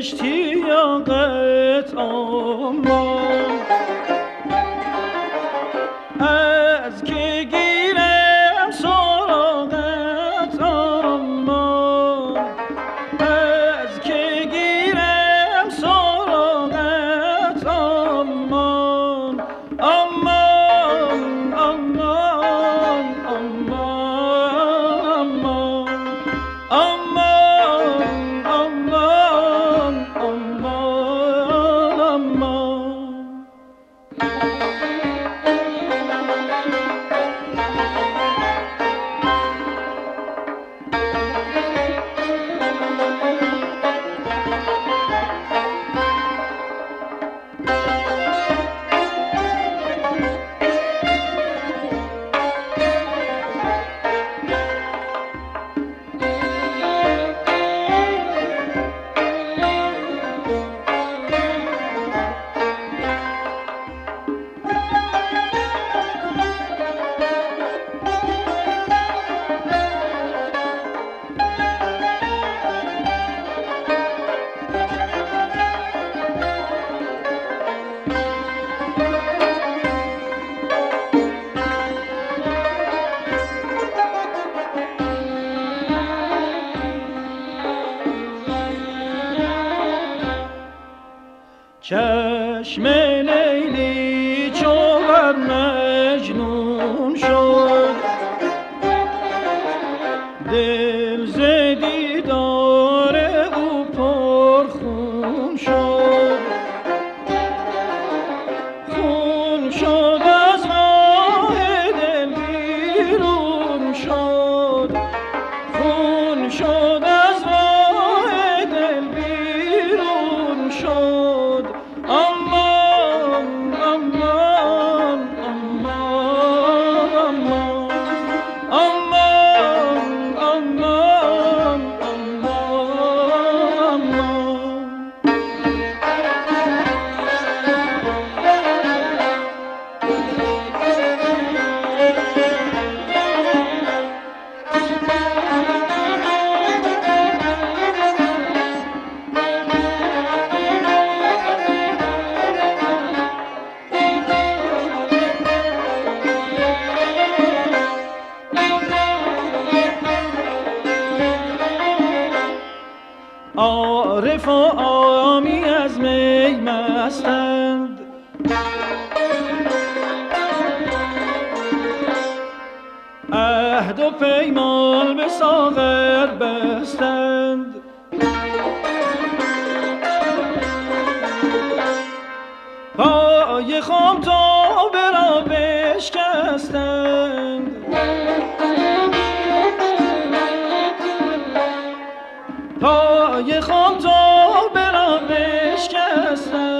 اشتیاقت آمان از که گیرم سراغت آمان از که گیرم سراغت آمان آمان آمان آمان آمان آمان آمان آمان چشم لیلی چو بر مجنون شد دل ز دیدار او پرخون شد خون شد از راه دل بیرون شد خون شد از راه دل بیرون شد aman aman aman aman aman aman عارف و عامی از می مستند عهد و پیمان به ساغر بستند پای خام تا برا بشکستند پای خام تا برا بشکستند